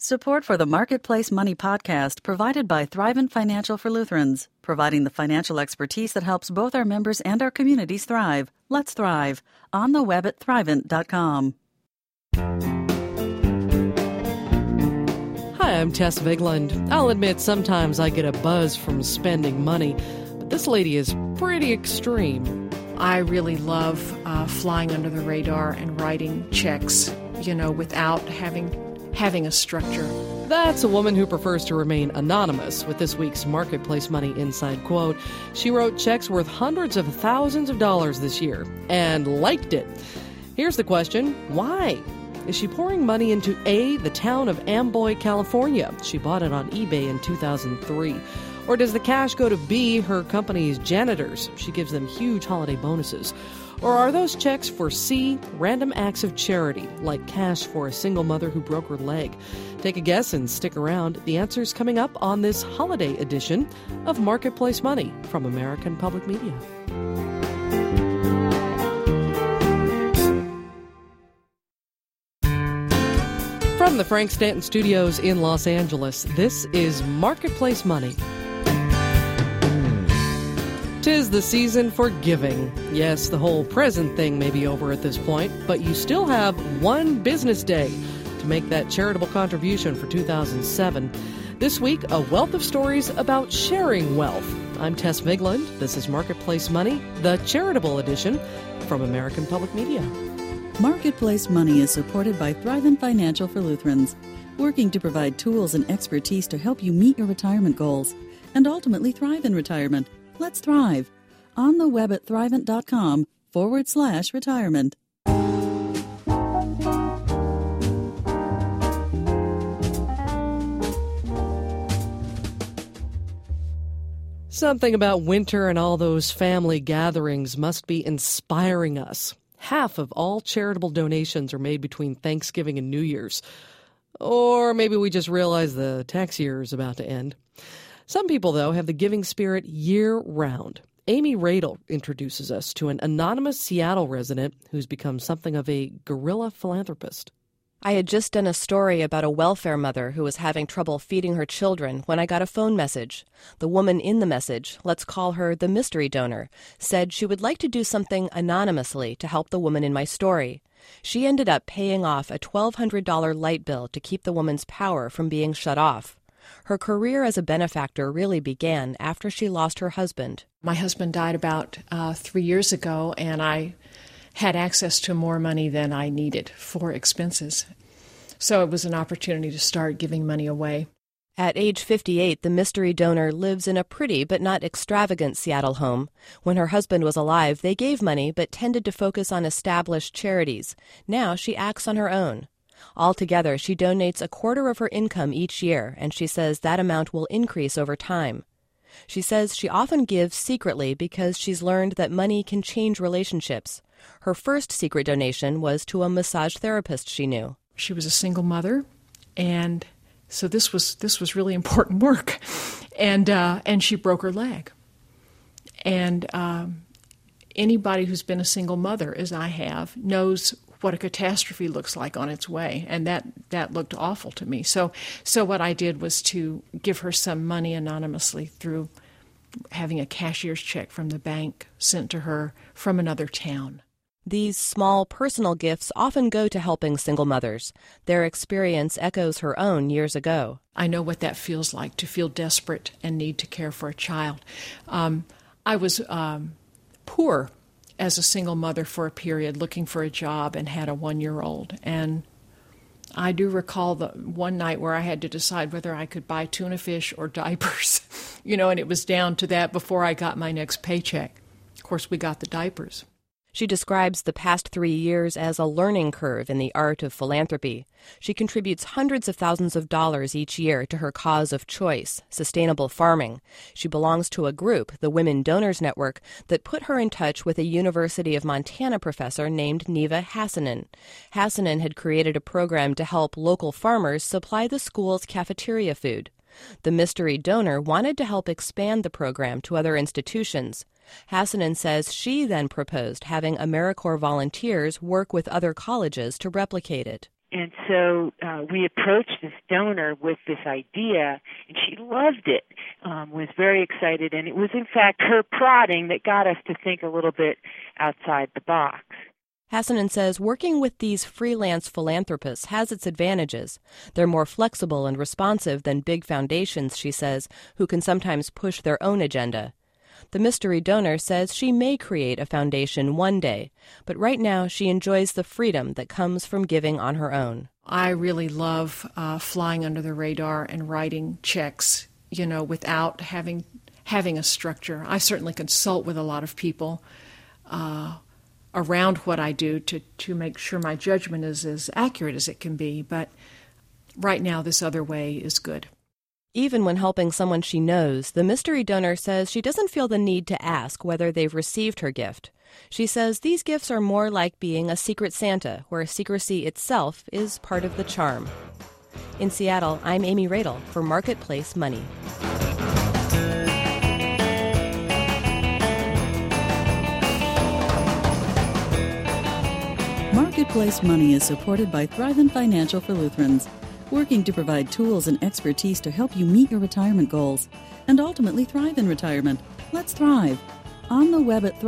Support for the Marketplace Money podcast provided by Thrivent Financial for Lutherans, providing the financial expertise that helps both our members and our communities thrive. Let's thrive. On the web at thrivent.com. Hi, I'm Tess Vigland. I'll admit sometimes I get a buzz from spending money, but this lady is pretty extreme. I really love flying under the radar and writing checks, without having a structure. That's a woman who prefers to remain anonymous. With this week's Marketplace Money Inside Quote, she wrote checks worth hundreds of thousands of dollars this year and liked it. Here's the question, why? Is she pouring money into A, the town of Amboy, California? She bought it on eBay in 2003. Or does the cash go to B, her company's janitors? She gives them huge holiday bonuses. Or are those checks for C, random acts of charity, like cash for a single mother who broke her leg? Take a guess and stick around. The answer's coming up on this holiday edition of Marketplace Money from American Public Media. From the Frank Stanton Studios in Los Angeles, this is Marketplace Money. 'Tis the season for giving. Yes, the whole present thing may be over at this point, but you still have one business day to make that charitable contribution for 2007. This week, a wealth of stories about sharing wealth. I'm Tess Vigland. This is Marketplace Money, the charitable edition from American Public Media. Marketplace Money is supported by Thrivent Financial for Lutherans, working to provide tools and expertise to help you meet your retirement goals and ultimately thrive in retirement. Let's thrive. On the web at thrivent.com/retirement. Something about winter and all those family gatherings must be inspiring us. Half of all charitable donations are made between Thanksgiving and New Year's. Or maybe we just realize the tax year is about to end. Some people, though, have the giving spirit year-round. Amy Radel introduces us to an anonymous Seattle resident who's become something of a guerrilla philanthropist. I had just done a story about a welfare mother who was having trouble feeding her children when I got a phone message. The woman in the message, let's call her the mystery donor, said she would like to do something anonymously to help the woman in my story. She ended up paying off a $1,200 light bill to keep the woman's power from being shut off. Her career as a benefactor really began after she lost her husband. My husband died about 3 years ago, and I had access to more money than I needed for expenses. So it was an opportunity to start giving money away. At age 58, the mystery donor lives in a pretty but not extravagant Seattle home. When her husband was alive, they gave money but tended to focus on established charities. Now she acts on her own. Altogether, she donates a quarter of her income each year, and she says that amount will increase over time. She says she often gives secretly because she's learned that money can change relationships. Her first secret donation was to a massage therapist she knew. She was a single mother, and so this was really important work. And she broke her leg. And anybody who's been a single mother, as I have, knows what a catastrophe looks like on its way, and that looked awful to me. So what I did was to give her some money anonymously through having a cashier's check from the bank sent to her from another town. These small personal gifts often go to helping single mothers. Their experience echoes her own years ago. I know what that feels like, to feel desperate and need to care for a child. I was poor as a single mother for a period, looking for a job, and had a 1-year-old. And I do recall the one night where I had to decide whether I could buy tuna fish or diapers, and it was down to that before I got my next paycheck. Of course, we got the diapers. She describes the past 3 years as a learning curve in the art of philanthropy. She contributes hundreds of thousands of dollars each year to her cause of choice, sustainable farming. She belongs to a group, the Women Donors Network, that put her in touch with a University of Montana professor named Neva Hassanen. Hassanen had created a program to help local farmers supply the school's cafeteria food. The mystery donor wanted to help expand the program to other institutions. Hassanen says she then proposed having AmeriCorps volunteers work with other colleges to replicate it. And so we approached this donor with this idea, and she loved it, was very excited, and it was, in fact, her prodding that got us to think a little bit outside the box. Hassanen says working with these freelance philanthropists has its advantages. They're more flexible and responsive than big foundations, she says, who can sometimes push their own agenda. The mystery donor says she may create a foundation one day, but right now she enjoys the freedom that comes from giving on her own. I really love flying under the radar and writing checks, without having a structure. I certainly consult with a lot of people around what I do to make sure my judgment is as accurate as it can be, but right now this other way is good. Even when helping someone she knows, the mystery donor says she doesn't feel the need to ask whether they've received her gift. She says these gifts are more like being a secret Santa, where secrecy itself is part of the charm. In Seattle, I'm Amy Radel for Marketplace Money. Marketplace Money is supported by Thrivent Financial for Lutherans, working to provide tools and expertise to help you meet your retirement goals and ultimately thrive in retirement. Let's thrive. On the web at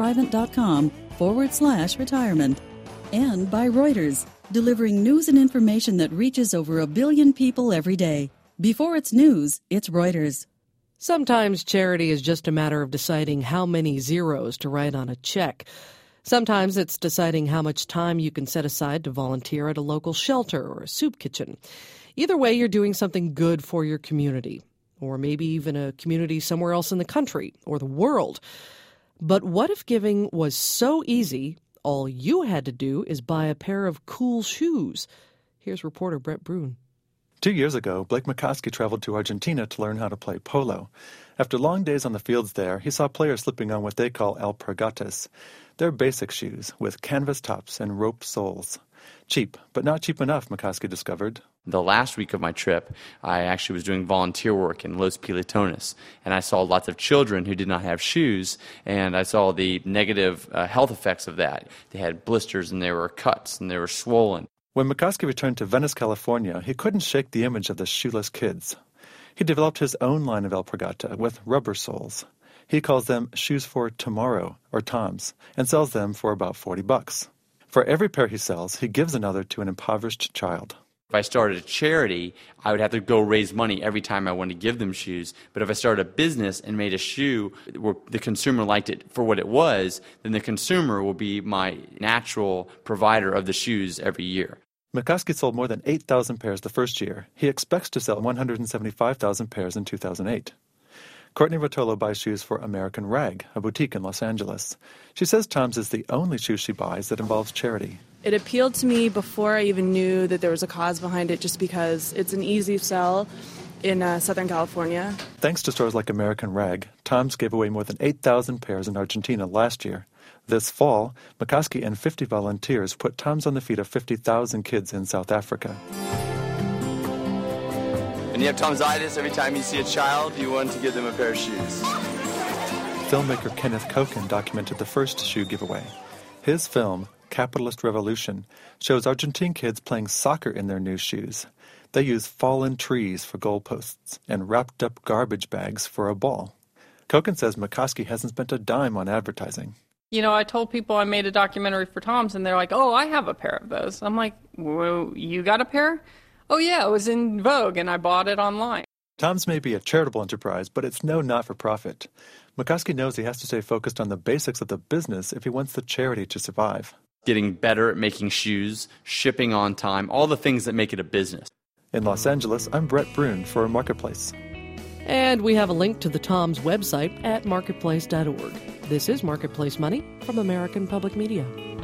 thrivent.com/retirement. And by Reuters, delivering news and information that reaches over 1 billion people every day. Before it's news, it's Reuters. Sometimes charity is just a matter of deciding how many zeros to write on a check. Sometimes it's deciding how much time you can set aside to volunteer at a local shelter or a soup kitchen. Either way, you're doing something good for your community, or maybe even a community somewhere else in the country or the world. But what if giving was so easy, all you had to do is buy a pair of cool shoes? Here's reporter Brett Brun. 2 years ago, Blake McCoskey traveled to Argentina to learn how to play polo. After long days on the fields there, he saw players slipping on what they call alpargatas. They're basic shoes with canvas tops and rope soles. Cheap, but not cheap enough, McCoskey discovered. The last week of my trip, I actually was doing volunteer work in Los Pilotones, and I saw lots of children who did not have shoes, and I saw the negative health effects of that. They had blisters, and they were cuts, and they were swollen. When McCoskey returned to Venice, California, he couldn't shake the image of the shoeless kids. He developed his own line of alpargata with rubber soles. He calls them Shoes for Tomorrow, or TOMS, and sells them for about $40. For every pair he sells, he gives another to an impoverished child. If I started a charity, I would have to go raise money every time I wanted to give them shoes. But if I started a business and made a shoe where the consumer liked it for what it was, then the consumer will be my natural provider of the shoes every year. McCoskey sold more than 8,000 pairs the first year. He expects to sell 175,000 pairs in 2008. Courtney Rotolo buys shoes for American Rag, a boutique in Los Angeles. She says TOMS is the only shoe she buys that involves charity. It appealed to me before I even knew that there was a cause behind it, just because it's an easy sell in Southern California. Thanks to stores like American Rag, TOMS gave away more than 8,000 pairs in Argentina last year. This fall, McCoskey and 50 volunteers put TOMS on the feet of 50,000 kids in South Africa. When you have Tomsitis, every time you see a child, you want to give them a pair of shoes. Filmmaker Kenneth Kochen documented the first shoe giveaway. His film, Capitalist Revolution, shows Argentine kids playing soccer in their new shoes. They use fallen trees for goalposts and wrapped up garbage bags for a ball. Kochen says McCoskey hasn't spent a dime on advertising. You know, I told people I made a documentary for TOMS, and they're like, oh, I have a pair of those. I'm like, well, you got a pair? Oh, yeah, it was in Vogue, and I bought it online. TOMS may be a charitable enterprise, but it's no not-for-profit. McCoskey knows he has to stay focused on the basics of the business if he wants the charity to survive. Getting better at making shoes, shipping on time, all the things that make it a business. In Los Angeles, I'm Brett Brun for Marketplace. And we have a link to the TOMS website at marketplace.org. This is Marketplace Money from American Public Media.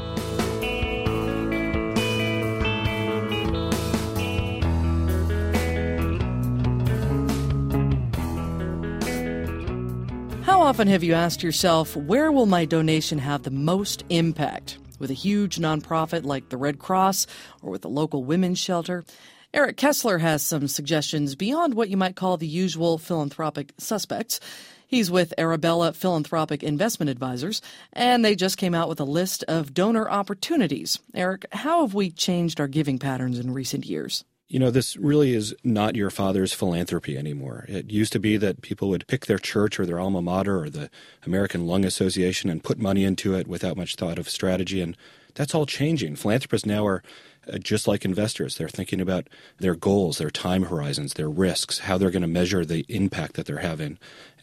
How often have you asked yourself, where will my donation have the most impact? With a huge nonprofit like the Red Cross or with a local women's shelter? Eric Kessler has some suggestions beyond what you might call the usual philanthropic suspects. He's with Arabella Philanthropic Investment Advisors, and they just came out with a list of donor opportunities. Eric, how have we changed our giving patterns in recent years? You know, this really is not your father's philanthropy anymore. It used to be that people would pick their church or their alma mater or the American Lung Association and put money into it without much thought of strategy, and that's all changing. Philanthropists now are just like investors. They're thinking about their goals, their time horizons, their risks, how they're going to measure the impact that they're having.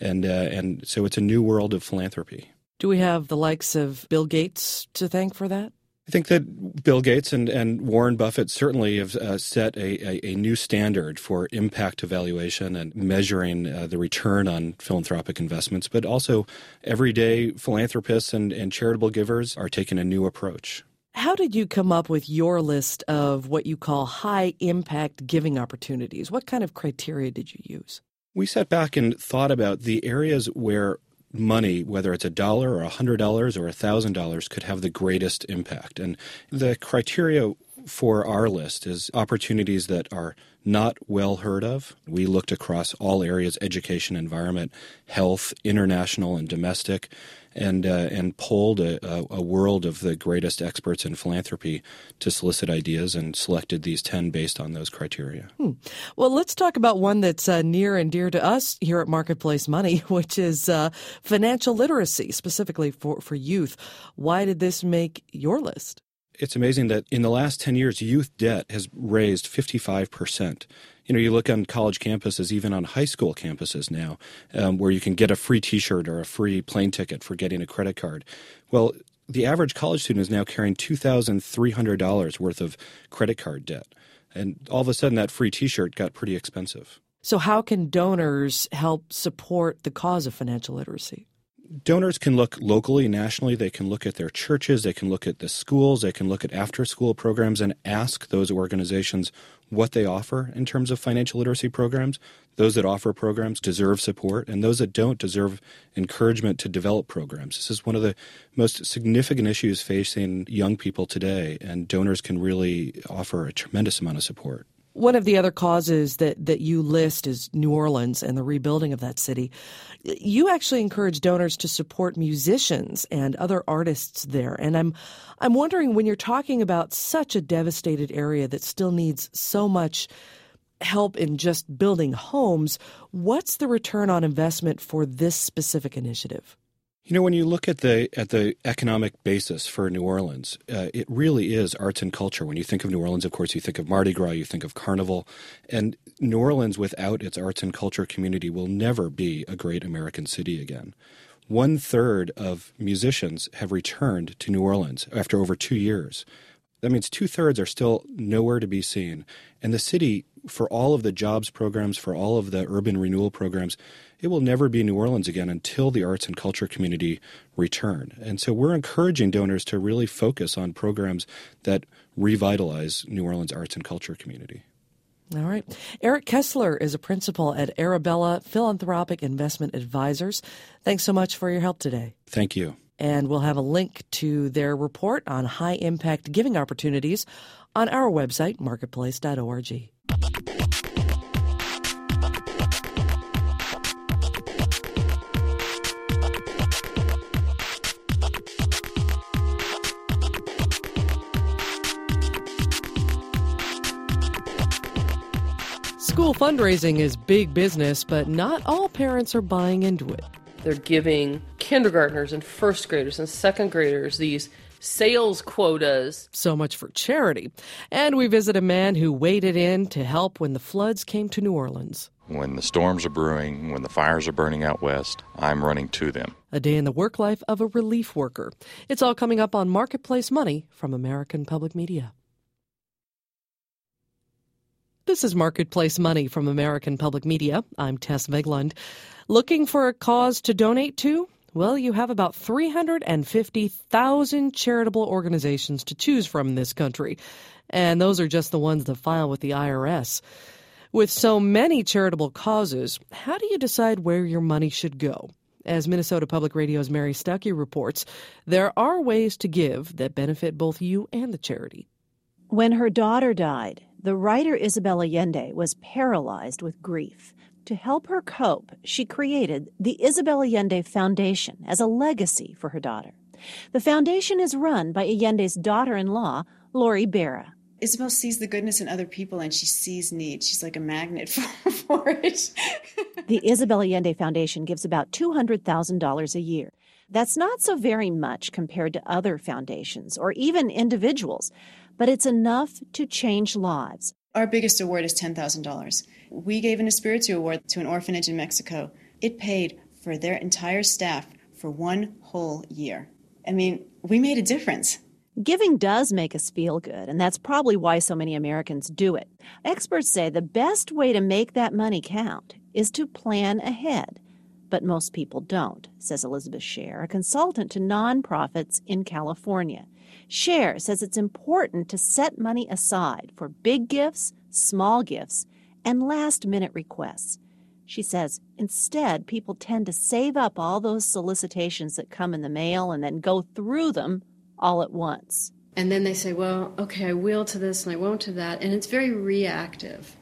And so it's a new world of philanthropy. Do we have the likes of Bill Gates to thank for that? I think that Bill Gates and Warren Buffett certainly have set a new standard for impact evaluation and measuring the return on philanthropic investments. But also everyday philanthropists and charitable givers are taking a new approach. How did you come up with your list of what you call high-impact giving opportunities? What kind of criteria did you use? We sat back and thought about the areas where money, whether it's $1 or $100 or $1,000, could have the greatest impact. And the criteria for our list is opportunities that are not well heard of. We looked across all areas: education, environment, health, international and domestic, and polled a world of the greatest experts in philanthropy to solicit ideas and selected these 10 based on those criteria. Well, let's talk about one that's near and dear to us here at Marketplace Money, which is financial literacy, specifically for youth. Why did this make your list? It's amazing that in the last 10 years, youth debt has raised 55%. You know, you look on college campuses, even on high school campuses now, where you can get a free T-shirt or a free plane ticket for getting a credit card. Well, the average college student is now carrying $2,300 worth of credit card debt. And all of a sudden, that free T-shirt got pretty expensive. So how can donors help support the cause of financial literacy? Donors can look locally, nationally. They can look at their churches. They can look at the schools. They can look at after-school programs and ask those organizations what they offer in terms of financial literacy programs. Those that offer programs deserve support, and those that don't deserve encouragement to develop programs. This is one of the most significant issues facing young people today, and donors can really offer a tremendous amount of support. One of the other causes that you list is New Orleans and the rebuilding of that city. You actually encourage donors to support musicians and other artists there. And I'm wondering, when you're talking about such a devastated area that still needs so much help in just building homes, what's the return on investment for this specific initiative? You know, when you look at the economic basis for New Orleans, it really is arts and culture. When you think of New Orleans, of course, you think of Mardi Gras, you think of Carnival. And New Orleans, without its arts and culture community, will never be a great American city again. 1/3 of musicians have returned to New Orleans after over 2 years. That means 2/3 are still nowhere to be seen. And the city, for all of the jobs programs, for all of the urban renewal programs, it will never be New Orleans again until the arts and culture community return. And so we're encouraging donors to really focus on programs that revitalize New Orleans' arts and culture community. All right. Eric Kessler is a principal at Arabella Philanthropic Investment Advisors. Thanks so much for your help today. Thank you. And we'll have a link to their report on high-impact giving opportunities on our website, marketplace.org. School fundraising is big business, but not all parents are buying into it. They're giving kindergartners and first graders and second graders these sales quotas. So much for charity. And we visit a man who waded in to help when the floods came to New Orleans. When the storms are brewing, when the fires are burning out west, I'm running to them. A day in the work life of a relief worker. It's all coming up on Marketplace Money from American Public Media. This is Marketplace Money from American Public Media. I'm Tess Vigland. Looking for a cause to donate to? Well, you have about 350,000 charitable organizations to choose from in this country. And those are just the ones that file with the IRS. With so many charitable causes, how do you decide where your money should go? As Minnesota Public Radio's Mary Stuckey reports, there are ways to give that benefit both you and the charity. When her daughter died, The writer Isabel Allende was paralyzed with grief. To help her cope, she created the Isabel Allende Foundation as a legacy for her daughter. The foundation is run by Allende's daughter-in-law, Lori Berra. Isabel sees the goodness in other people and she sees need. She's like a magnet for it. The Isabel Allende Foundation gives about $200,000 a year. That's not so very much compared to other foundations or even individuals, but it's enough to change lives. Our biggest award is $10,000. We gave an Espiritu Award to an orphanage in Mexico. It paid for their entire staff for 1 whole year. I mean, we made a difference. Giving does make us feel good, and that's probably why so many Americans do it. Experts say the best way to make that money count is to plan ahead. But most people don't, says Elizabeth Scher, a consultant to nonprofits in California. Scher says it's important to set money aside for big gifts, small gifts, and last-minute requests. She says instead, people tend to save up all those solicitations that come in the mail and then go through them all at once. And then they say, well, okay, I will to this and I won't to that, and it's very reactive.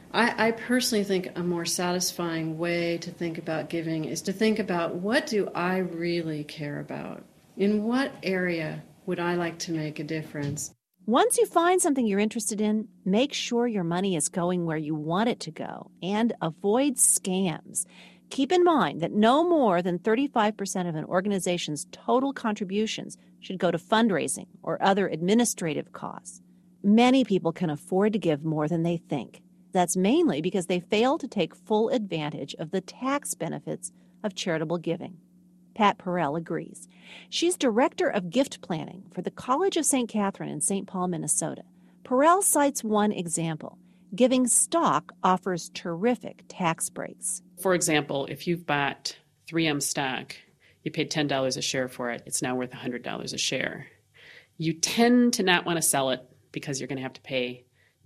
I personally think a more satisfying way to think about giving is to think about, what do I really care about? In what area would I like to make a difference? Once you find something you're interested in, make sure your money is going where you want it to go and avoid scams. Keep in mind that no more than 35% of an organization's total contributions should go to fundraising or other administrative costs. Many people can afford to give more than they think. That's mainly because they fail to take full advantage of the tax benefits of charitable giving. Pat Perrell agrees. She's director of gift planning for the College of St. Catherine in St. Paul, Minnesota. Perrell cites one example. Giving stock offers terrific tax breaks. For example, if you've bought 3M stock, you paid $10 a share for it, it's now worth $100 a share. You tend to not want to sell it because you're going to have to pay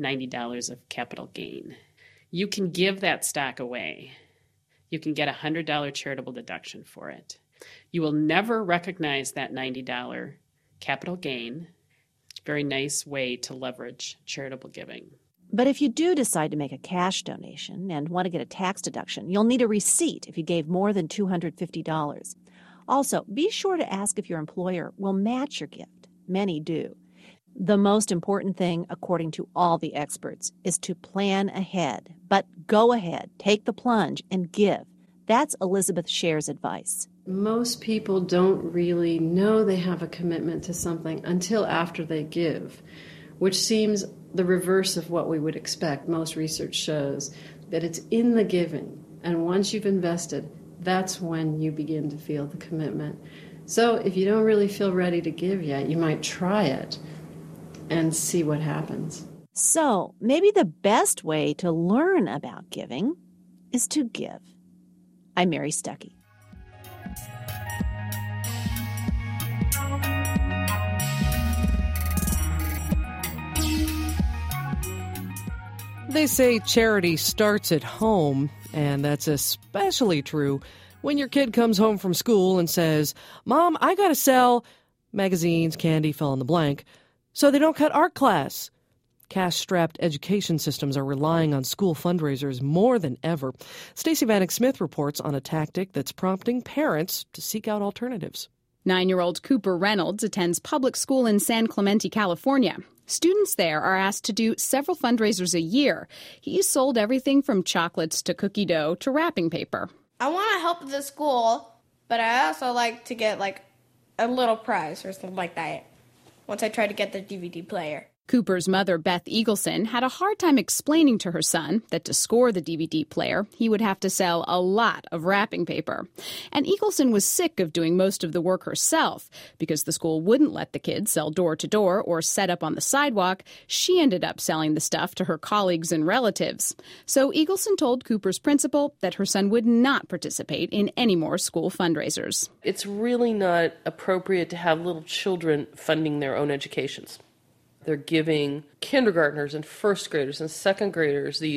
$90 of capital gain. You can give that stock away. You can get a $100 charitable deduction for it. You will never recognize that $90 capital gain. Very nice way to leverage charitable giving. But if you do decide to make a cash donation and want to get a tax deduction, you'll need a receipt if you gave more than $250. Also, be sure to ask if your employer will match your gift. Many do. The most important thing, according to all the experts, is to plan ahead. But go ahead, take the plunge, and give. That's Elizabeth Scher's advice. Most people don't really know they have a commitment to something until after they give, which seems the reverse of what we would expect. Most research shows that it's in the giving, and once you've invested, that's when you begin to feel the commitment. So if you don't really feel ready to give yet, you might try it and see what happens. So maybe the best way to learn about giving is to give. I'm Mary Stuckey. They say charity starts at home, and that's especially true when your kid comes home from school and says, Mom, I gotta sell magazines, candy, fill in the blank, so they don't cut art class. Cash-strapped education systems are relying on school fundraisers more than ever. Stacey Vanek Smith reports on a tactic that's prompting parents to seek out alternatives. 9-year-old Cooper Reynolds attends public school in San Clemente, California. Students there are asked to do several fundraisers a year. He's sold everything from chocolates to cookie dough to wrapping paper. I want to help the school, but I also like to get a little prize or something like that once I try to get the DVD player. Cooper's mother, Beth Eagleson, had a hard time explaining to her son that to score the DVD player, he would have to sell a lot of wrapping paper. And Eagleson was sick of doing most of the work herself. Because the school wouldn't let the kids sell door to door or set up on the sidewalk, she ended up selling the stuff to her colleagues and relatives. So Eagleson told Cooper's principal that her son would not participate in any more school fundraisers. It's really not appropriate to have little children funding their own educations. They're giving kindergartners and first graders and second graders these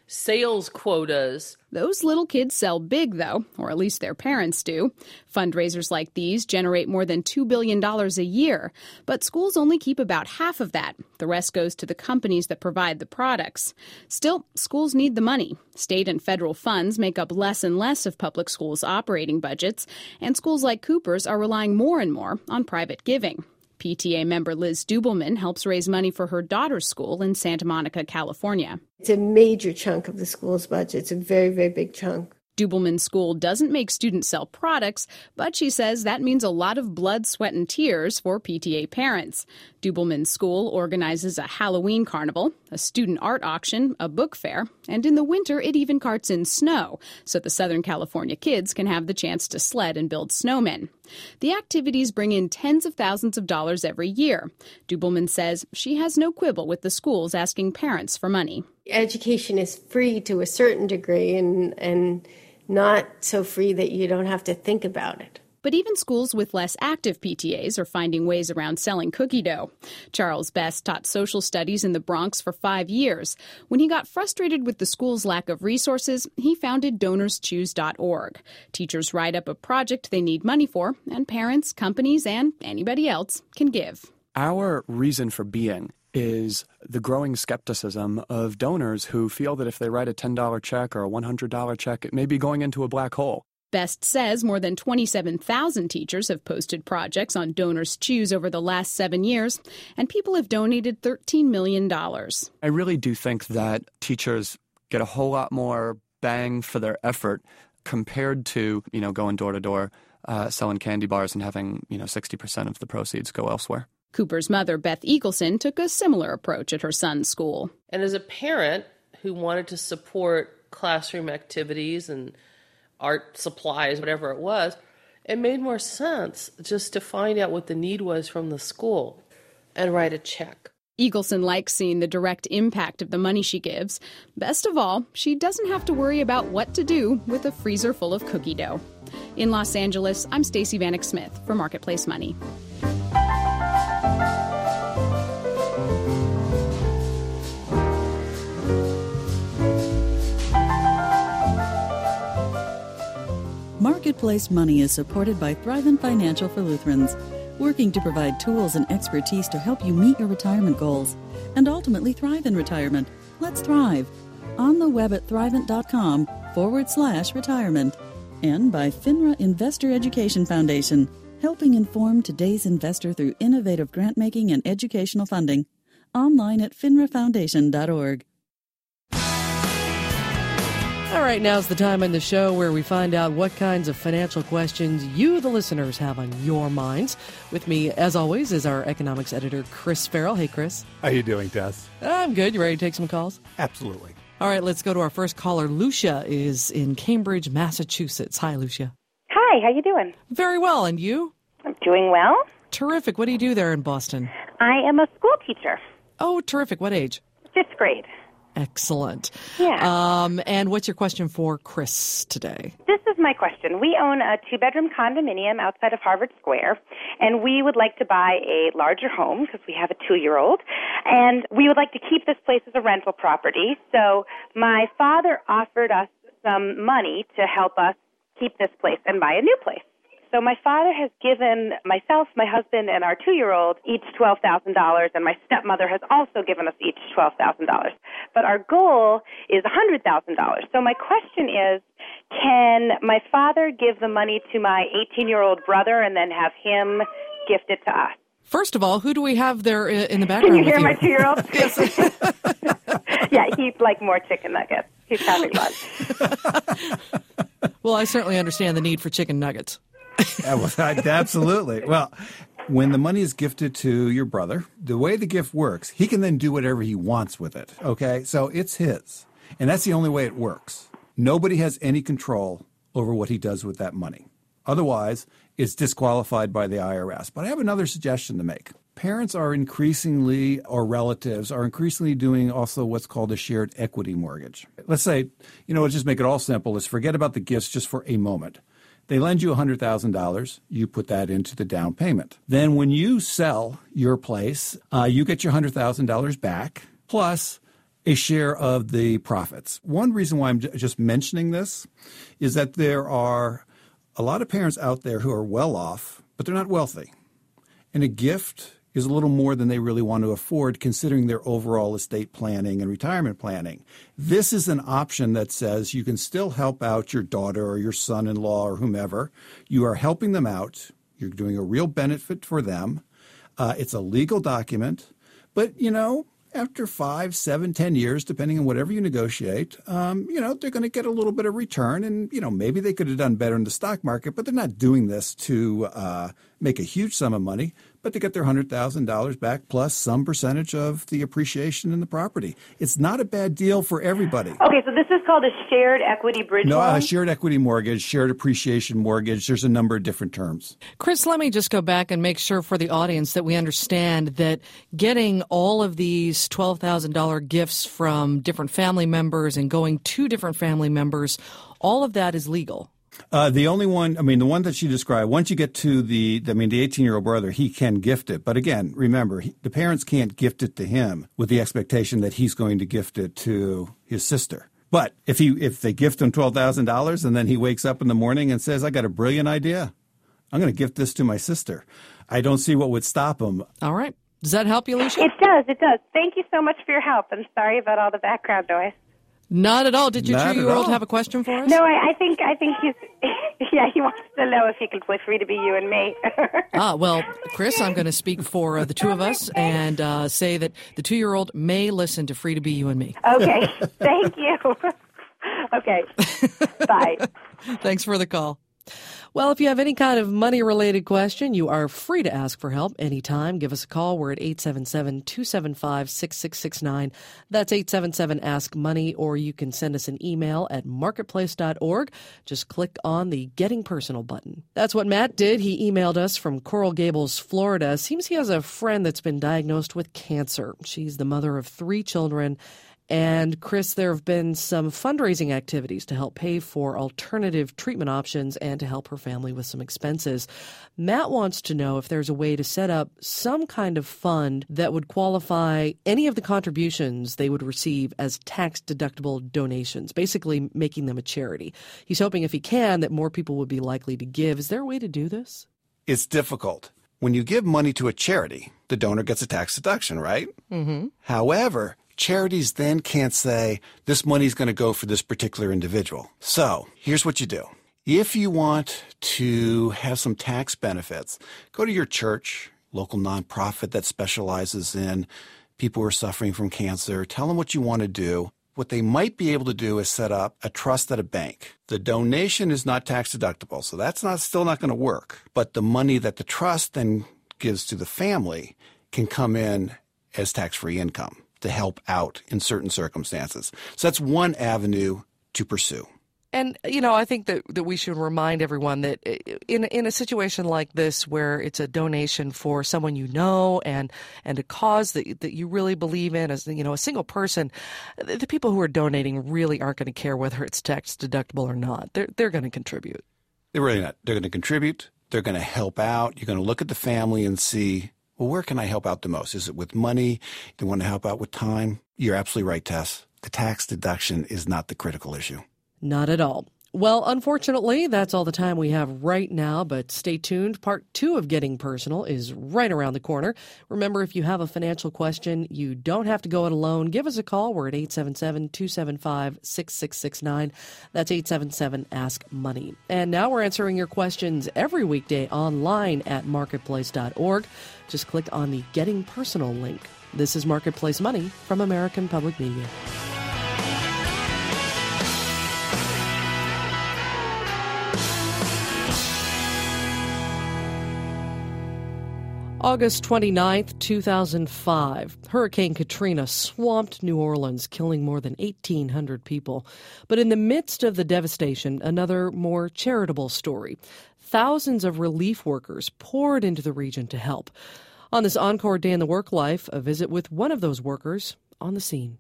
sales quotas. Those little kids sell big, though, or at least their parents do. Fundraisers like these generate more than $2 billion a year, but schools only keep about half of that. The rest goes to the companies that provide the products. Still, schools need the money. State and federal funds make up less and less of public schools' operating budgets, and schools like Cooper's are relying more and more on private giving. PTA member Liz Dubelman helps raise money for her daughter's school in Santa Monica, California. It's a major chunk of the school's budget. It's a very, very big chunk. Dubelman's school doesn't make students sell products, but she says that means a lot of blood, sweat, and tears for PTA parents. Dubelman's school organizes a Halloween carnival, a student art auction, a book fair, and in the winter it even carts in snow, so the Southern California kids can have the chance to sled and build snowmen. The activities bring in tens of thousands of dollars every year. Dubelman says she has no quibble with the schools asking parents for money. Education is free to a certain degree and not so free that you don't have to think about it. But even schools with less active PTAs are finding ways around selling cookie dough. Charles Best taught social studies in the Bronx for 5 years. When he got frustrated with the school's lack of resources, he founded DonorsChoose.org. Teachers write up a project they need money for, and parents, companies, and anybody else can give. Our reason for being is the growing skepticism of donors who feel that if they write a $10 check or a $100 check, it may be going into a black hole. Best says more than 27,000 teachers have posted projects on Donors Choose over the last 7 years, and people have donated $13 million. I really do think that teachers get a whole lot more bang for their effort compared to, going door to door, selling candy bars and having, 60% of the proceeds go elsewhere. Cooper's mother, Beth Eagleson, took a similar approach at her son's school. And as a parent who wanted to support classroom activities and art supplies, whatever it was, it made more sense just to find out what the need was from the school and write a check. Eagleson likes seeing the direct impact of the money she gives. Best of all, she doesn't have to worry about what to do with a freezer full of cookie dough. In Los Angeles, I'm Stacey Vanek Smith for Marketplace Money. Marketplace Money is supported by Thrivent Financial for Lutherans, working to provide tools and expertise to help you meet your retirement goals and ultimately thrive in retirement. Let's thrive. On the web at thrivent.com/retirement. And by FINRA Investor Education Foundation, helping inform today's investor through innovative grant-making and educational funding. Online at finrafoundation.org. All right, now's the time in the show where we find out what kinds of financial questions you, the listeners, have on your minds. With me, as always, is our economics editor, Chris Farrell. Hey, Chris. How you doing, Tess? I'm good. You ready to take some calls? Absolutely. All right, let's go to our first caller. Lucia is in Cambridge, Massachusetts. Hi, Lucia. Hi, how you doing? Very well, and you? I'm doing well. Terrific. What do you do there in Boston? I am a school teacher. Oh, terrific. What age? 5th grade. Excellent. Yeah. And what's your question for Chris today? This is my question. We own a 2-bedroom condominium outside of Harvard Square, and we would like to buy a larger home because we have a 2-year-old, and we would like to keep this place as a rental property. So my father offered us some money to help us keep this place and buy a new place. So my father has given myself, my husband, and our 2-year-old each $12,000, and my stepmother has also given us each $12,000. But our goal is $100,000. So my question is, can my father give the money to my 18-year-old brother and then have him gift it to us? First of all, who do we have there in the background? Can you hear with my 2-year-old? Yeah, he'd like more chicken nuggets. He's having lunch. Well, I certainly understand the need for chicken nuggets. Absolutely. Well, when the money is gifted to your brother, the way the gift works, he can then do whatever he wants with it, okay? So it's his. And that's the only way it works. Nobody has any control over what he does with that money. Otherwise, it's disqualified by the IRS. But I have another suggestion to make. Parents are increasingly, or relatives, are increasingly doing also what's called a shared equity mortgage. Let's say, let's just make it all simple. Let's forget about the gifts just for a moment. They lend you $100,000. You put that into the down payment. Then when you sell your place, you get your $100,000 back, plus a share of the profits. One reason why I'm just mentioning this is that there are a lot of parents out there who are well off, but they're not wealthy. And a gift is a little more than they really want to afford considering their overall estate planning and retirement planning. This is an option that says you can still help out your daughter or your son-in-law or whomever. You are helping them out. You're doing a real benefit for them. It's a legal document. But, after 5, 7, 10 years, depending on whatever you negotiate, they're going to get a little bit of return. And, maybe they could have done better in the stock market, but they're not doing this to make a huge sum of money, but to get their $100,000 back plus some percentage of the appreciation in the property. It's not a bad deal for everybody. Okay, so this is called a shared equity bridge loan? No, shared equity mortgage, shared appreciation mortgage. There's a number of different terms. Chris, let me just go back and make sure for the audience that we understand that getting all of these $12,000 gifts from different family members and going to different family members, all of that is legal. The only one, the one that she described, once you get to the 18-year-old brother, he can gift it. But again, remember, the parents can't gift it to him with the expectation that he's going to gift it to his sister. But if they gift him $12,000 and then he wakes up in the morning and says, I got a brilliant idea, I'm going to gift this to my sister, I don't see what would stop him. All right. Does that help you, Lucia? It does. Thank you so much for your help. I'm sorry about all the background noise. Not at all. Did your 2-year-old have a question for us? No, I think he's, he wants to know if he can play Free to Be You and Me. Well, Chris, I'm going to speak for the two of us and say that the 2-year-old may listen to Free to Be You and Me. Okay, thank you. Okay, bye. Thanks for the call. Well, if you have any kind of money-related question, you are free to ask for help anytime. Give us a call. We're at 877-275-6669. That's 877-ASK-MONEY, or you can send us an email at marketplace.org. Just click on the Getting Personal button. That's what Matt did. He emailed us from Coral Gables, Florida. Seems he has a friend that's been diagnosed with cancer. She's the mother of 3 children. And, Chris, there have been some fundraising activities to help pay for alternative treatment options and to help her family with some expenses. Matt wants to know if there's a way to set up some kind of fund that would qualify any of the contributions they would receive as tax-deductible donations, basically making them a charity. He's hoping if he can that more people would be likely to give. Is there a way to do this? It's difficult. When you give money to a charity, the donor gets a tax deduction, right? Mm-hmm. However, charities then can't say, this money is going to go for this particular individual. So here's what you do. If you want to have some tax benefits, go to your church, local nonprofit that specializes in people who are suffering from cancer. Tell them what you want to do. What they might be able to do is set up a trust at a bank. The donation is not tax deductible, so that's still not going to work. But the money that the trust then gives to the family can come in as tax-free income to help out in certain circumstances. So that's one avenue to pursue. And, I think that we should remind everyone that in a situation like this where it's a donation for someone you know and a cause that you really believe in as, a single person, the people who are donating really aren't going to care whether it's tax deductible or not. They're going to contribute. They're really not. They're going to contribute. They're going to help out. You're going to look at the family and see, well, where can I help out the most? Is it with money? Do you want to help out with time? You're absolutely right, Tess. The tax deduction is not the critical issue. Not at all. Well, unfortunately, that's all the time we have right now, but stay tuned. Part 2 of Getting Personal is right around the corner. Remember, if you have a financial question, you don't have to go it alone. Give us a call. We're at 877-275-6669. That's 877-ASK-MONEY. And now we're answering your questions every weekday online at marketplace.org. Just click on the Getting Personal link. This is Marketplace Money from American Public Media. August 29th, 2005, Hurricane Katrina swamped New Orleans, killing more than 1,800 people. But in the midst of the devastation, another more charitable story. Thousands of relief workers poured into the region to help. On this Encore Day in the Work Life, a visit with one of those workers on the scene.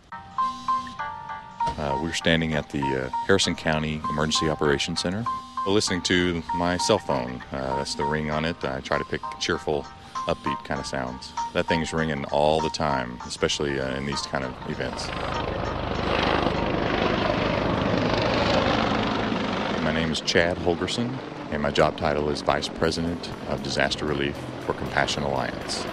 We're standing at the Harrison County Emergency Operations Center, listening to my cell phone. That's the ring on it. I try to pick cheerful upbeat kind of sounds. That thing's ringing all the time, especially in these kind of events. My name is Chad Holgerson, and my job title is Vice President of Disaster Relief for Compassion Alliance.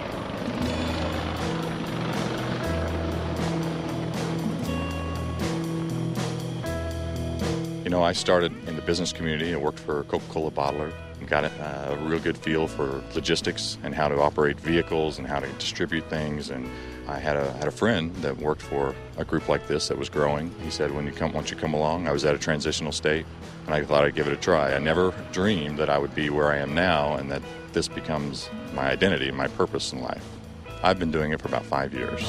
You know, I started in the business community. I worked for a Coca-Cola bottler and got a real good feel for logistics and how to operate vehicles and how to distribute things. And I had a friend that worked for a group like this that was growing. He said, once you come along, I was at a transitional state, and I thought I'd give it a try. I never dreamed that I would be where I am now and that this becomes my identity and my purpose in life. I've been doing it for about 5 years.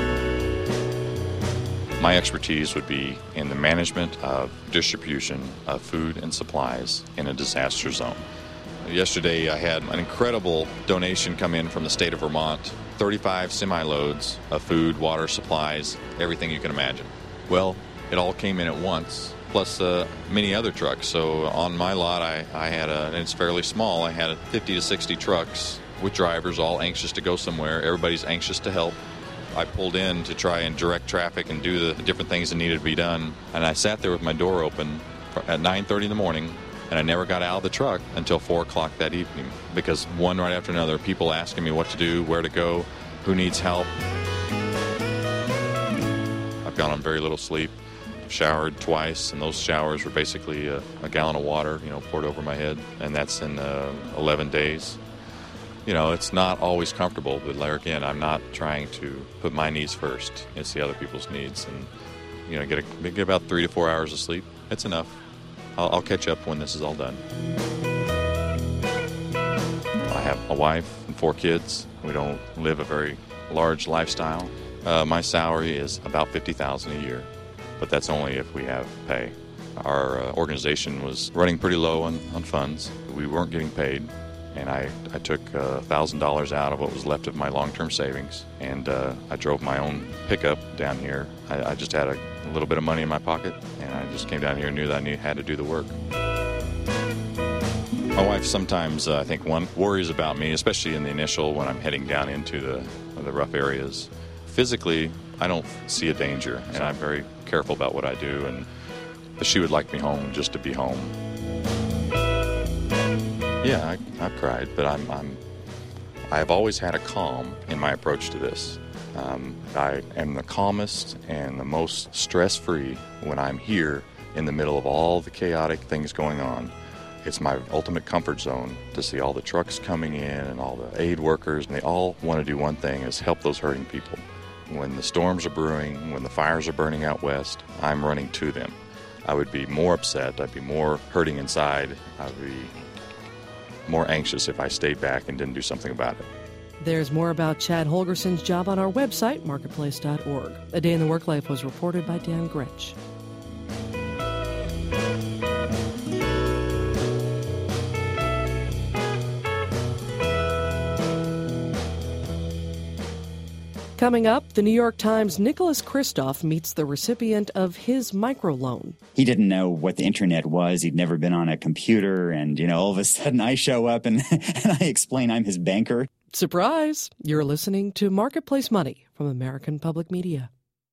My expertise would be in the management of distribution of food and supplies in a disaster zone. Yesterday I had an incredible donation come in from the state of Vermont, 35 semi-loads of food, water, supplies, everything you can imagine. Well, it all came in at once, plus many other trucks. So on my lot I had, and it's fairly small, I had 50 to 60 trucks with drivers all anxious to go somewhere. Everybody's anxious to help. I pulled in to try and direct traffic and do the different things that needed to be done. And I sat there with my door open at 9:30 in the morning, and I never got out of the truck until 4 o'clock that evening, because one right after another, people asking me what to do, where to go, who needs help. I've gone on very little sleep, showered twice, and those showers were basically a gallon of water, poured over my head, and that's in 11 days. It's not always comfortable, but again, I'm not trying to put my needs first. It's the other people's needs. And, get about 3 to 4 hours of sleep. It's enough. I'll catch up when this is all done. I have a wife and 4 kids. We don't live a very large lifestyle. My salary is about $50,000 a year, but that's only if we have pay. Our organization was running pretty low on funds. We weren't getting paid. And I took $1,000 out of what was left of my long-term savings, and I drove my own pickup down here. I just had a little bit of money in my pocket, and I just came down here and knew that I had to do the work. My wife sometimes, I think, worries about me, especially in the initial when I'm heading down into the rough areas. Physically, I don't see a danger, and I'm very careful about what I do, but she would like me home just to be home. Yeah, I've cried, but I've always had a calm in my approach to this. I am the calmest and the most stress-free when I'm here in the middle of all the chaotic things going on. It's my ultimate comfort zone to see all the trucks coming in and all the aid workers, and they all want to do one thing, is help those hurting people. When the storms are brewing, when the fires are burning out west, I'm running to them. I would be more upset, I'd be more hurting inside, I'd be more anxious if I stayed back and didn't do something about it. There's more about Chad Holgerson's job on our website, marketplace.org. A Day in the Work Life was reported by Dan Gretsch. Coming up, the New York Times' Nicholas Kristof meets the recipient of his microloan. He didn't know what the internet was. He'd never been on a computer. And, all of a sudden I show up and I explain I'm his banker. Surprise! You're listening to Marketplace Money from American Public Media.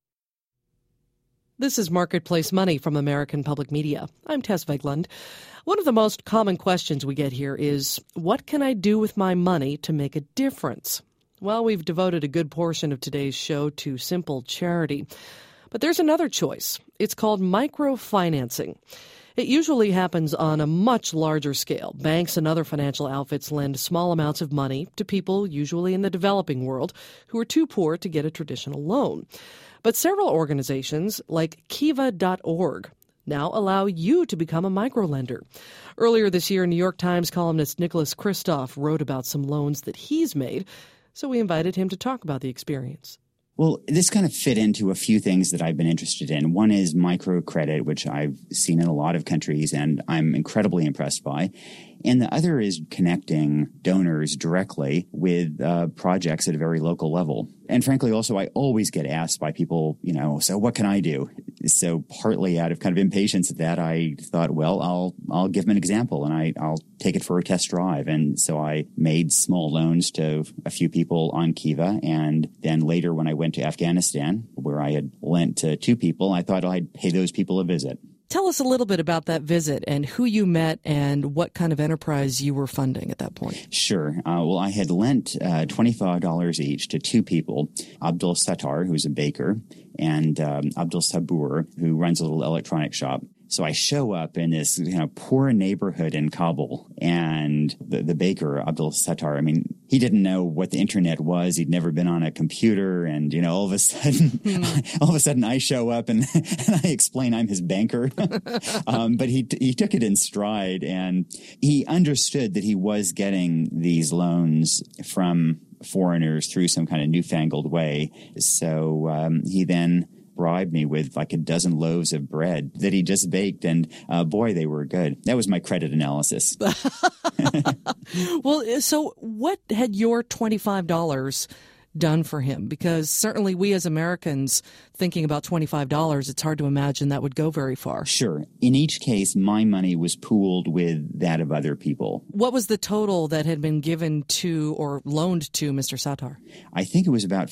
This is Marketplace Money from American Public Media. I'm Tess Vegland. One of the most common questions we get here is, what can I do with my money to make a difference? Well, we've devoted a good portion of today's show to simple charity. But there's another choice. It's called microfinancing. It usually happens on a much larger scale. Banks and other financial outfits lend small amounts of money to people, usually in the developing world, who are too poor to get a traditional loan. But several organizations, like Kiva.org, now allow you to become a microlender. Earlier this year, New York Times columnist Nicholas Kristof wrote about some loans that he's made, so we invited him to talk about the experience. Well, this kind of fit into a few things that I've been interested in. One is microcredit, which I've seen in a lot of countries and I'm incredibly impressed by. And the other is connecting donors directly with projects at a very local level. And frankly, also, I always get asked by people, so what can I do? So partly out of kind of impatience at that, I thought, well, I'll give them an example and I'll take it for a test drive. And so I made small loans to a few people on Kiva. And then later when I went to Afghanistan, where I had lent to 2 people, I thought I'd pay those people a visit. Tell us a little bit about that visit and who you met and what kind of enterprise you were funding at that point. Sure. Well, I had lent $25 each to 2 people, Abdul Sattar, who's a baker, and Abdul Sabur, who runs a little electronic shop. So I show up in this poor neighborhood in Kabul, and the baker, Abdul Sattar, he didn't know what the internet was. He'd never been on a computer, and all of a sudden I show up and I explain I'm his banker. But he took it in stride, and he understood that he was getting these loans from foreigners through some kind of newfangled way. So he then bribed me with like a dozen loaves of bread that he just baked, and boy, they were good. That was my credit analysis. Well, so what had your $25 done for him? Because certainly we as Americans, thinking about $25, it's hard to imagine that would go very far. Sure. In each case, my money was pooled with that of other people. What was the total that had been given to or loaned to Mr. Sattar? I think it was about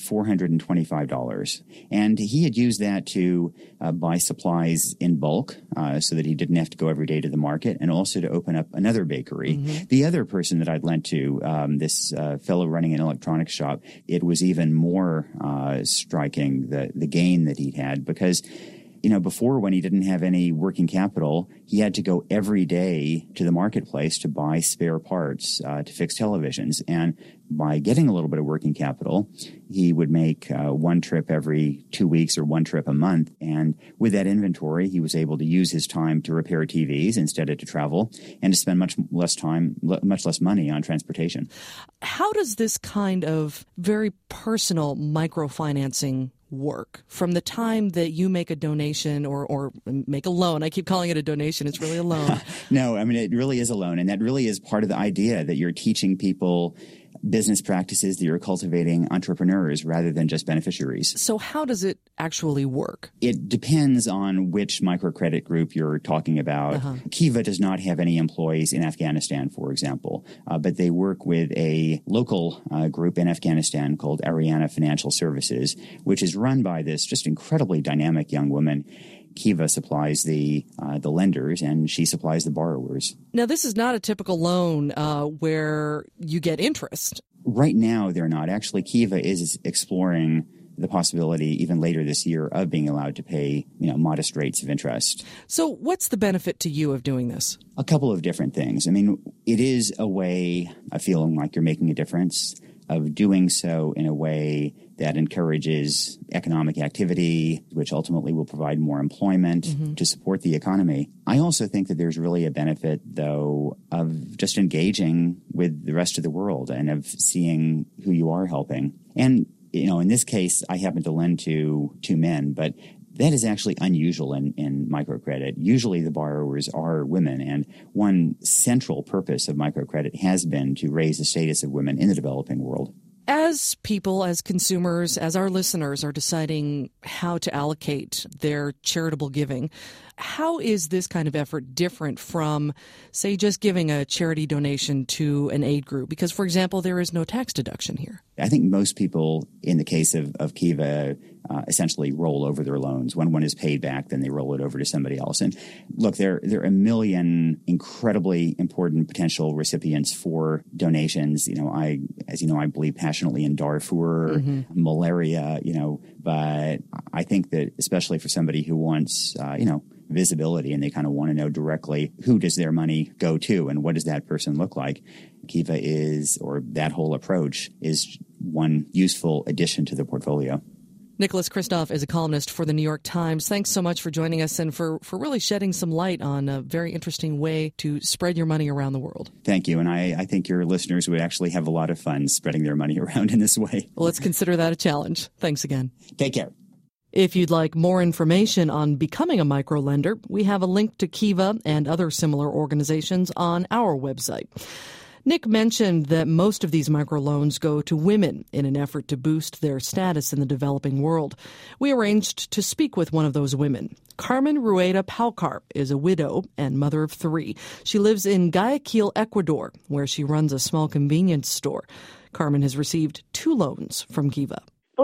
$425. And he had used that to buy supplies in bulk so that he didn't have to go every day to the market, and also to open up another bakery. Mm-hmm. The other person that I'd lent to, this fellow running an electronics shop, it was even more striking, the gain that he'd had, because before, when he didn't have any working capital, he had to go every day to the marketplace to buy spare parts to fix televisions. And by getting a little bit of working capital, he would make one trip every 2 weeks or one trip a month. And with that inventory, he was able to use his time to repair TVs instead of to travel, and to spend much less money on transportation. How does this kind of very personal microfinancing work from the time that you make a donation or make a loan? I keep calling it a donation. It's really a loan. No, it really is a loan. And that really is part of the idea, that you're teaching people business practices, that you're cultivating entrepreneurs rather than just beneficiaries. So how does it actually work? It depends on which microcredit group you're talking about. Uh-huh. Kiva does not have any employees in Afghanistan, for example, but they work with a local group in Afghanistan called Ariana Financial Services, which is run by this just incredibly dynamic young woman. Kiva supplies the lenders, and she supplies the borrowers. Now, this is not a typical loan where you get interest. Right now, they're not. Actually, Kiva is exploring the possibility, even later this year, of being allowed to pay modest rates of interest. So what's the benefit to you of doing this? A couple of different things. It is a way of feeling like you're making a difference, of doing so in a way that encourages economic activity, which ultimately will provide more employment to support the economy. I also think that there's really a benefit, though, of just engaging with the rest of the world and of seeing who you are helping. And, in this case, I happen to lend to 2 men, but that is actually unusual in microcredit. Usually the borrowers are women, and one central purpose of microcredit has been to raise the status of women in the developing world. As people, as consumers, as our listeners are deciding how to allocate their charitable giving, how is this kind of effort different from, say, just giving a charity donation to an aid group? Because, for example, there is no tax deduction here. I think most people, in the case of Kiva, essentially roll over their loans. When one is paid back, then they roll it over to somebody else. And look, there are a million incredibly important potential recipients for donations. I believe passionately in Darfur, malaria, but I think that especially for somebody who wants, visibility, and they kind of want to know directly who does their money go to and what does that person look like, Kiva that whole approach is one useful addition to the portfolio. Nicholas Kristof is a columnist for the New York Times. Thanks so much for joining us and for really shedding some light on a very interesting way to spread your money around the world. Thank you. And I think your listeners would actually have a lot of fun spreading their money around in this way. Well, let's consider that a challenge. Thanks again. Take care. If you'd like more information on becoming a microlender, we have a link to Kiva and other similar organizations on our website. Nick mentioned that most of these microloans go to women in an effort to boost their status in the developing world. We arranged to speak with one of those women. Carmen Rueda Paucar is a widow and mother of 3. She lives in Guayaquil, Ecuador, where she runs a small convenience store. Carmen has received 2 loans from Kiva.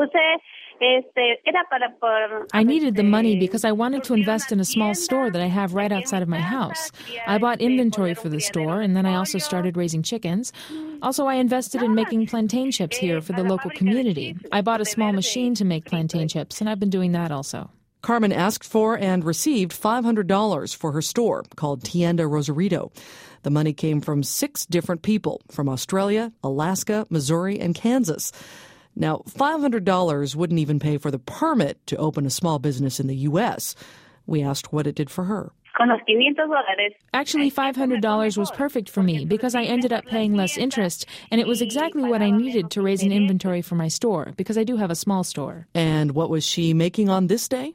I needed the money because I wanted to invest in a small store that I have right outside of my house. I bought inventory for the store, and then I also started raising chickens. Also, I invested in making plantain chips here for the local community. I bought a small machine to make plantain chips, and I've been doing that also. Carmen asked for and received $500 for her store called Tienda Rosarito. The money came from 6 different people from Australia, Alaska, Missouri, and Kansas. Now, $500 wouldn't even pay for the permit to open a small business in the U.S. We asked what it did for her. Actually, $500 was perfect for me because I ended up paying less interest, and it was exactly what I needed to raise an inventory for my store, because I do have a small store. And what was she making on this day?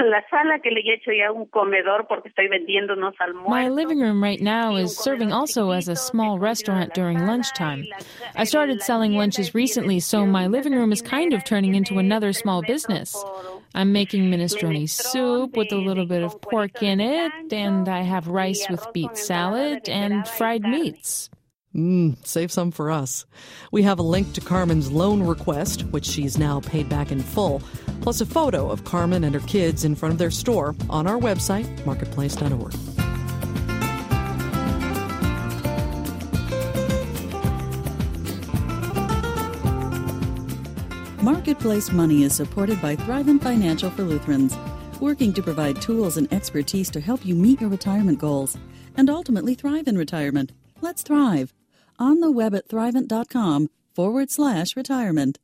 My living room right now is serving also as a small restaurant during lunchtime. I started selling lunches recently, so my living room is kind of turning into another small business. I'm making minestrone soup with a little bit of pork in it, and I have rice with beet salad and fried meats. Save some for us. We have a link to Carmen's loan request, which she's now paid back in full, plus a photo of Carmen and her kids in front of their store on our website, marketplace.org. Marketplace Money is supported by Thrivent Financial for Lutherans, working to provide tools and expertise to help you meet your retirement goals and ultimately thrive in retirement. Let's thrive. On the web at thrivent.com/retirement.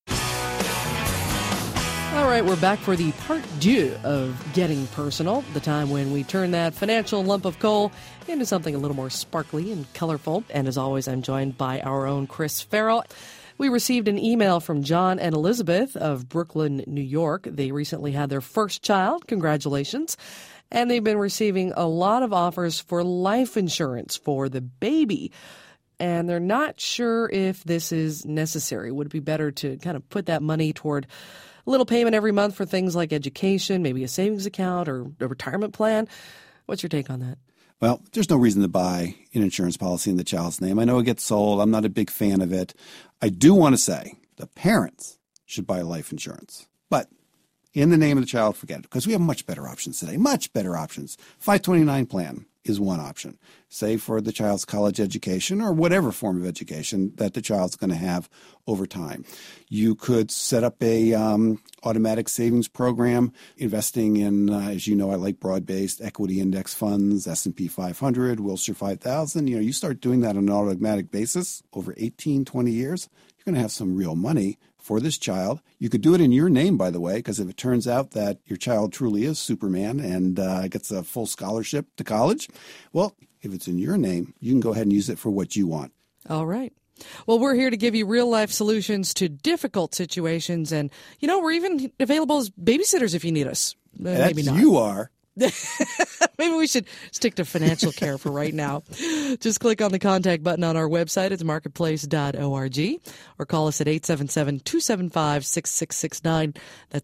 All right, we're back for the part 2 of Getting Personal, the time when we turn that financial lump of coal into something a little more sparkly and colorful. And as always, I'm joined by our own Chris Farrell. We received an email from John and Elizabeth of Brooklyn, New York. They recently had their first child. Congratulations. And they've been receiving a lot of offers for life insurance for the baby. And they're not sure if this is necessary. Would it be better to kind of put that money toward a little payment every month for things like education, maybe a savings account or a retirement plan? What's your take on that? Well, there's no reason to buy an insurance policy in the child's name. I know it gets sold. I'm not a big fan of it. I do want to say the parents should buy life insurance. But in the name of the child, forget it, because we have much better options today, much better options. 529 plan is one option, say for the child's college education or whatever form of education that the child's going to have over time. You could set up a automatic savings program, investing in, as you know, I like broad-based equity index funds, S&P 500, Wilshire 5000. You start doing that on an automatic basis over 18, 20 years, you're going to have some real money for this child. You could do it in your name, by the way, because if it turns out that your child truly is Superman and gets a full scholarship to college, well, if it's in your name, you can go ahead and use it for what you want. All right. Well, we're here to give you real-life solutions to difficult situations. And, we're even available as babysitters if you need us. Maybe not. You are. Maybe we should stick to financial care for right now. Just click on the contact button on our website. It's marketplace.org. Or call us at 877-275-6669. That's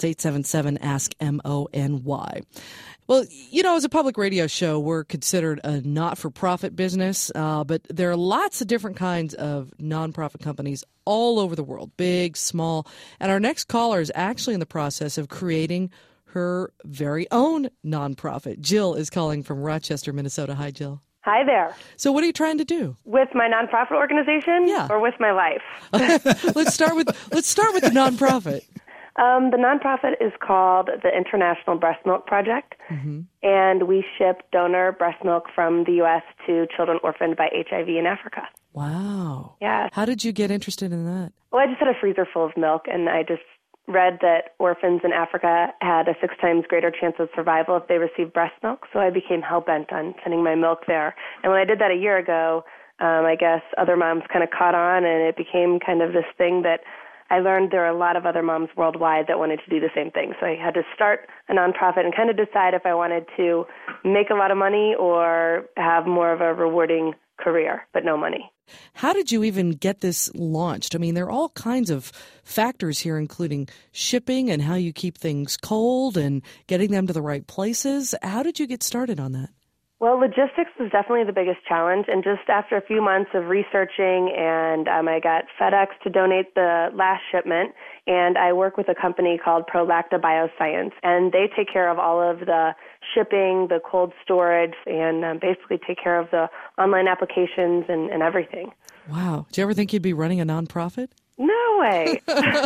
877-ASK-MONY. Well, as a public radio show, we're considered a not-for-profit business, but there are lots of different kinds of nonprofit companies all over the world, big, small. And our next caller is actually in the process of creating her very own nonprofit. Jill is calling from Rochester, Minnesota. Hi, Jill. Hi there. So what are you trying to do? With my nonprofit organization? Yeah. Or with my life? Let's start with the nonprofit. The nonprofit is called the International Breast Milk Project, and we ship donor breast milk from the U.S. to children orphaned by HIV in Africa. Wow. Yeah. How did you get interested in that? Well, I just had a freezer full of milk, and I just read that orphans in Africa had a 6 times greater chance of survival if they received breast milk, so I became hell-bent on sending my milk there. And when I did that a year ago, I guess other moms kind of caught on, and it became kind of this thing that I learned there are a lot of other moms worldwide that wanted to do the same thing. So I had to start a nonprofit and kind of decide if I wanted to make a lot of money or have more of a rewarding career, but no money. How did you even get this launched? I mean, there are all kinds of factors here, including shipping and how you keep things cold and getting them to the right places. How did you get started on that? Well, logistics was definitely the biggest challenge, and just after a few months of researching, and I got FedEx to donate the last shipment, and I work with a company called Prolacta Bioscience, and they take care of all of the shipping, the cold storage, and basically take care of the online applications and everything. Wow. Do you ever think you'd be running a nonprofit? No way.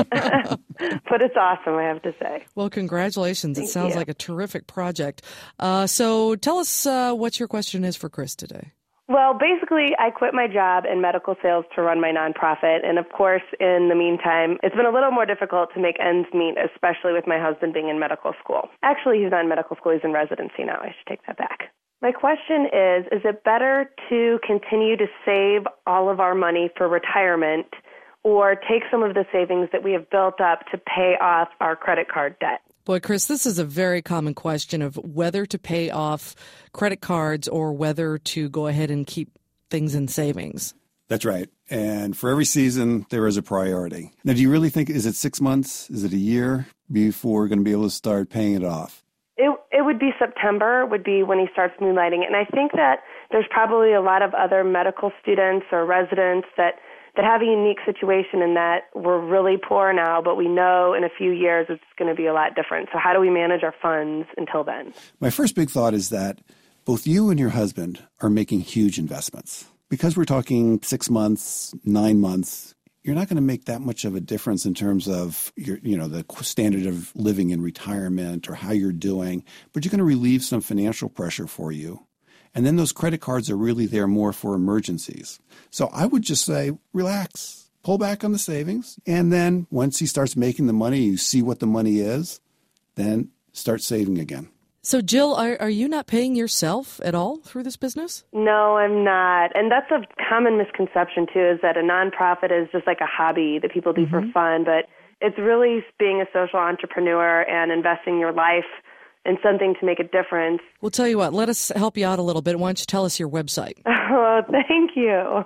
But it's awesome, I have to say. Well, congratulations. Thank It sounds you. like a terrific project. So tell us what your question is for Chris today. Well, basically, I quit my job in medical sales to run my nonprofit. And of course, in the meantime, it's been a little more difficult to make ends meet, especially with my husband being in medical school. Actually, he's not in medical school. He's in residency now. I should take that back. My question is it better to continue to save all of our money for retirement or take some of the savings that we have built up to pay off our credit card debt? Boy, Chris, this is a very common question of whether to pay off credit cards or whether to go ahead and keep things in savings. That's right. And for every season, there is a priority. Now, do you really think, is it 6 months? Is it a year before we're going to be able to start paying it off? It would be September would be when he starts moonlighting. And I think that there's probably a lot of other medical students or residents that have a unique situation in that we're really poor now, but we know in a few years it's going to be a lot different. So how do we manage our funds until then? My first big thought is that both you and your husband are making huge investments. Because we're talking 6 months, 9 months, you're not going to make that much of a difference in terms of your, the standard of living in retirement or how you're doing, but you're going to relieve some financial pressure for you. And then those credit cards are really there more for emergencies. So I would just say, relax, pull back on the savings. And then once he starts making the money, you see what the money is, then start saving again. So, Jill, are you not paying yourself at all through this business? No, I'm not. And that's a common misconception, too, is that a nonprofit is just like a hobby that people do for fun. But it's really being a social entrepreneur and investing your life in something to make a difference. We'll tell you what, let us help you out a little bit. Why don't you tell us your website? Oh, thank you.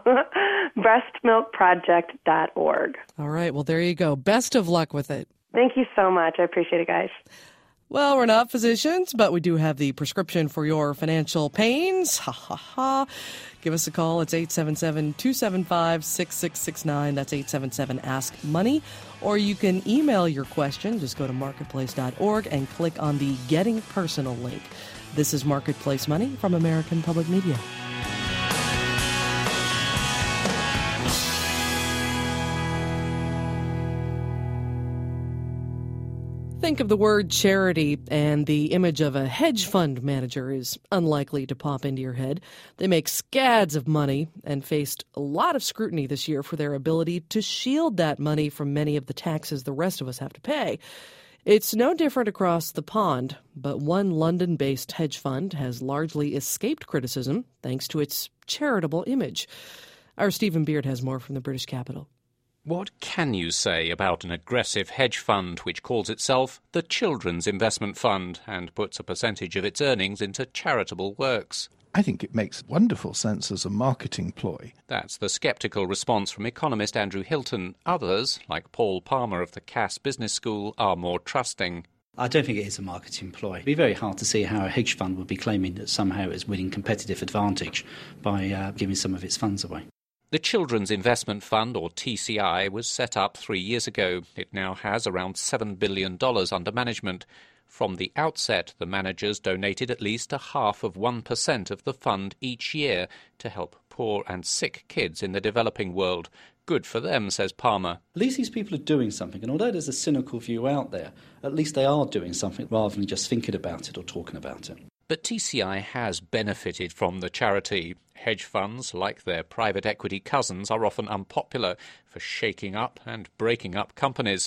Breastmilkproject.org. All right, well, there you go. Best of luck with it. Thank you so much. I appreciate it, guys. Well, we're not physicians, but we do have the prescription for your financial pains. Ha, ha, ha. Give us a call. It's 877-275-6669. That's 877-ASK-MONEY. Or you can email your question. Just go to marketplace.org and click on the Getting Personal link. This is Marketplace Money from American Public Media. Think of the word charity, and the image of a hedge fund manager is unlikely to pop into your head. They make scads of money and faced a lot of scrutiny this year for their ability to shield that money from many of the taxes the rest of us have to pay. It's no different across the pond, but one London-based hedge fund has largely escaped criticism thanks to its charitable image. Our Stephen Beard has more from the British capital. What can you say about an aggressive hedge fund which calls itself the Children's Investment Fund and puts a percentage of its earnings into charitable works? I think it makes wonderful sense as a marketing ploy. That's the sceptical response from economist Andrew Hilton. Others, like Paul Palmer of the Cass Business School, are more trusting. I don't think it is a marketing ploy. It'd be very hard to see how a hedge fund would be claiming that somehow it's winning competitive advantage by giving some of its funds away. The Children's Investment Fund, or TCI, was set up 3 years ago. It now has around $7 billion under management. From the outset, the managers donated at least 0.5% of the fund each year to help poor and sick kids in the developing world. Good for them, says Palmer. At least these people are doing something, and although there's a cynical view out there, at least they are doing something rather than just thinking about it or talking about it. But TCI has benefited from the charity. Hedge funds, like their private equity cousins, are often unpopular for shaking up and breaking up companies.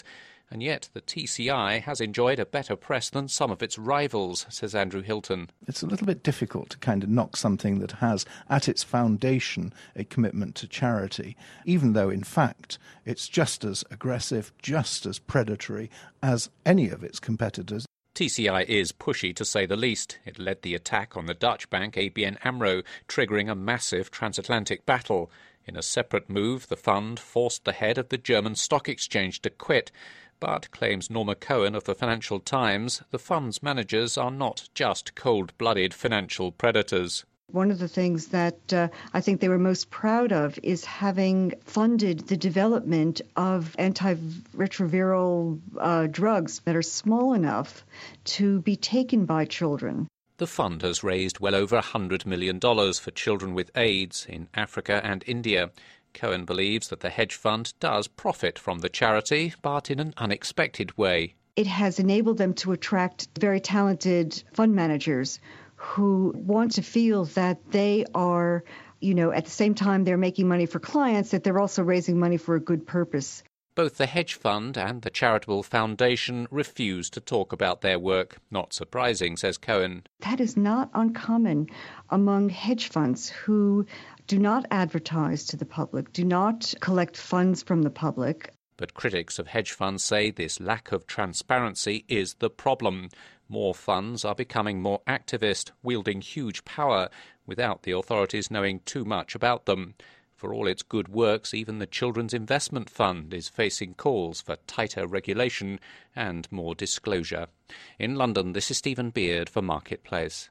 And yet the TCI has enjoyed a better press than some of its rivals, says Andrew Hilton. It's a little bit difficult to kind of knock something that has at its foundation a commitment to charity, even though in fact it's just as aggressive, just as predatory as any of its competitors. TCI is pushy, to say the least. It led the attack on the Dutch bank ABN AMRO, triggering a massive transatlantic battle. In a separate move, the fund forced the head of the German stock exchange to quit. But, claims Norma Cohen of the Financial Times, the fund's managers are not just cold-blooded financial predators. One of the things that I think they were most proud of is having funded the development of antiretroviral drugs that are small enough to be taken by children. The fund has raised well over $100 million for children with AIDS in Africa and India. Cohen believes that the hedge fund does profit from the charity, but in an unexpected way. It has enabled them to attract very talented fund managers who want to feel that they are, at the same time they're making money for clients, that they're also raising money for a good purpose. Both the hedge fund and the charitable foundation refuse to talk about their work. Not surprising, says Cohen. That is not uncommon among hedge funds who do not advertise to the public, do not collect funds from the public. But critics of hedge funds say this lack of transparency is the problem. More funds are becoming more activist, wielding huge power, without the authorities knowing too much about them. For all its good works, even the Children's Investment Fund is facing calls for tighter regulation and more disclosure. In London, this is Stephen Beard for Marketplace.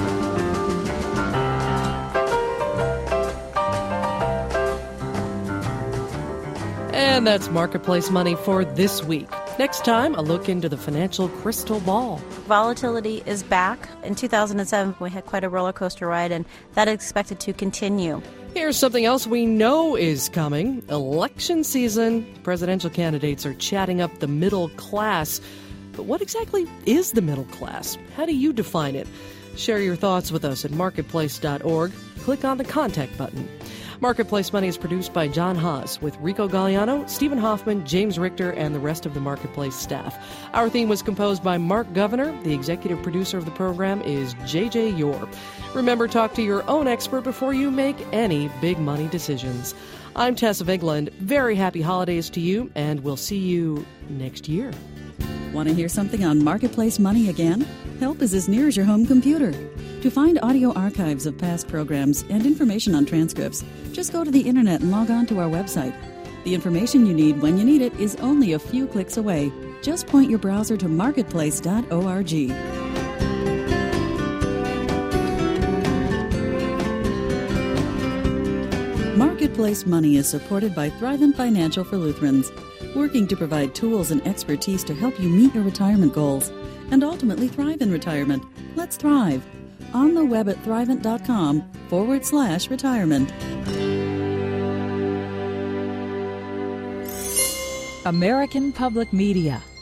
And that's Marketplace Money for this week. Next time, a look into the financial crystal ball. Volatility is back. In 2007, we had quite a roller coaster ride, and that is expected to continue. Here's something else we know is coming. Election season. Presidential candidates are chatting up the middle class. But what exactly is the middle class? How do you define it? Share your thoughts with us at marketplace.org. Click on the contact button. Marketplace Money is produced by John Haas with Rico Galliano, Stephen Hoffman, James Richter, and the rest of the Marketplace staff. Our theme was composed by Mark Governor. The executive producer of the program is J.J. Yore. Remember, talk to your own expert before you make any big money decisions. I'm Tessa Vigland. Very happy holidays to you, and we'll see you next year. Want to hear something on Marketplace Money again? Help is as near as your home computer. To find audio archives of past programs and information on transcripts, just go to the internet and log on to our website. The information you need when you need it is only a few clicks away. Just point your browser to marketplace.org. Marketplace Money is supported by Thrivent Financial for Lutherans, working to provide tools and expertise to help you meet your retirement goals and ultimately thrive in retirement. Let's thrive. On the web at thrivent.com/retirement. American Public Media